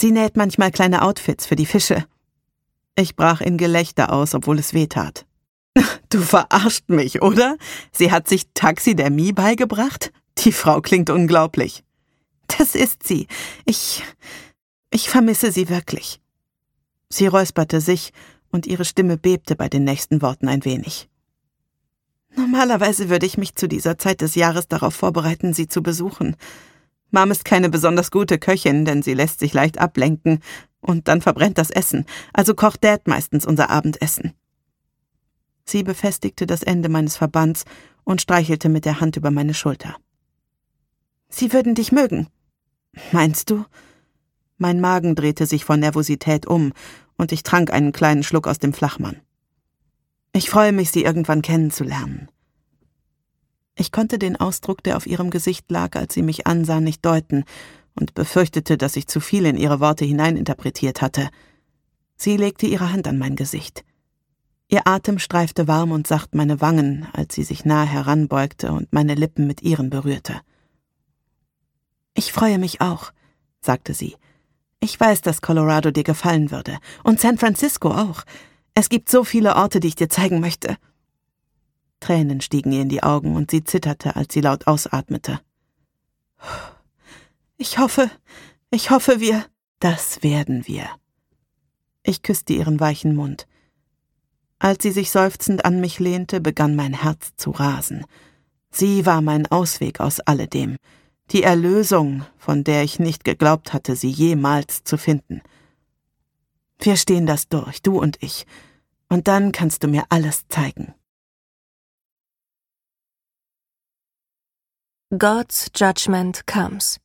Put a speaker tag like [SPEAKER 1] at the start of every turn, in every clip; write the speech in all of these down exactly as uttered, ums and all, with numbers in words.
[SPEAKER 1] Sie näht manchmal kleine Outfits für die Fische. Ich brach in Gelächter aus, obwohl es weh tat. Du verarscht mich, oder? Sie hat sich Taxidermie beigebracht? Die Frau klingt unglaublich. Das ist sie. Ich... ich vermisse sie wirklich. Sie räusperte sich, und ihre Stimme bebte bei den nächsten Worten ein wenig. Normalerweise würde ich mich zu dieser Zeit des Jahres darauf vorbereiten, sie zu besuchen. Mom ist keine besonders gute Köchin, denn sie lässt sich leicht ablenken, und dann verbrennt das Essen, also kocht Dad meistens unser Abendessen. Sie befestigte das Ende meines Verbands und streichelte mit der Hand über meine Schulter. Sie würden dich mögen. Meinst du? Mein Magen drehte sich vor Nervosität um, und ich trank einen kleinen Schluck aus dem Flachmann. Ich freue mich, sie irgendwann kennenzulernen. Ich konnte den Ausdruck, der auf ihrem Gesicht lag, als sie mich ansah, nicht deuten und befürchtete, dass ich zu viel in ihre Worte hineininterpretiert hatte. Sie legte ihre Hand an mein Gesicht. Ihr Atem streifte warm und sacht meine Wangen, als sie sich nahe heranbeugte und meine Lippen mit ihren berührte. »Ich freue mich auch«, sagte sie. »Ich weiß, dass Colorado dir gefallen würde. Und San Francisco auch. Es gibt so viele Orte, die ich dir zeigen möchte.« Tränen stiegen ihr in die Augen und sie zitterte, als sie laut ausatmete. »Ich hoffe, ich hoffe, wir...« »Das werden wir.« Ich küsste ihren weichen Mund. Als sie sich seufzend an mich lehnte, begann mein Herz zu rasen. Sie war mein Ausweg aus alledem, die Erlösung, von der ich nicht geglaubt hatte, sie jemals zu finden. Wir stehen das durch, du und ich, und dann kannst du mir alles zeigen.
[SPEAKER 2] God's Judgment Comes.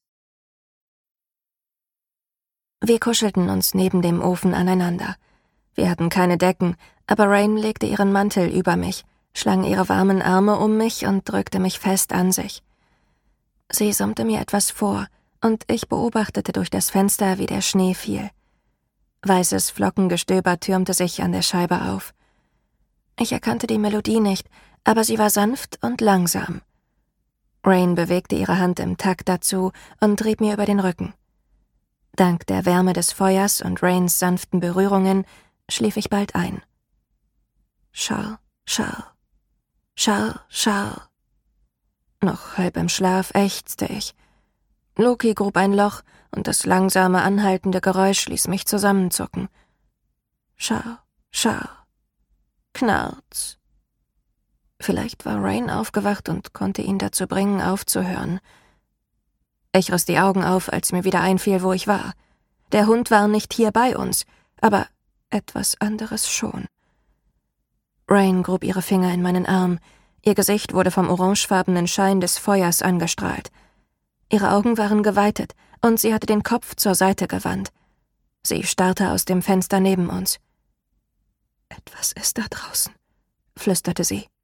[SPEAKER 2] Wir kuschelten uns neben dem Ofen aneinander. Wir hatten keine Decken, aber Rain legte ihren Mantel über mich, schlang ihre warmen Arme um mich und drückte mich fest an sich. Sie summte mir etwas vor, und ich beobachtete durch das Fenster, wie der Schnee fiel. Weißes Flockengestöber türmte sich an der Scheibe auf. Ich erkannte die Melodie nicht, aber sie war sanft und langsam. Rain bewegte ihre Hand im Takt dazu und trieb mir über den Rücken. Dank der Wärme des Feuers und Rains sanften Berührungen schlief ich bald ein. Schau, schau, schau, schau. Noch halb im Schlaf ächzte ich. Loki grub ein Loch, und das langsame, anhaltende Geräusch ließ mich zusammenzucken. Schau, schau, Knarz. Vielleicht war Rain aufgewacht und konnte ihn dazu bringen, aufzuhören. Ich riss die Augen auf, als mir wieder einfiel, wo ich war. Der Hund war nicht hier bei uns, aber etwas anderes schon. Rain grub ihre Finger in meinen Arm. Ihr Gesicht wurde vom orangefarbenen Schein des Feuers angestrahlt. Ihre Augen waren geweitet, und sie hatte den Kopf zur Seite gewandt. Sie starrte aus dem Fenster neben uns. »Etwas ist da draußen«, flüsterte sie.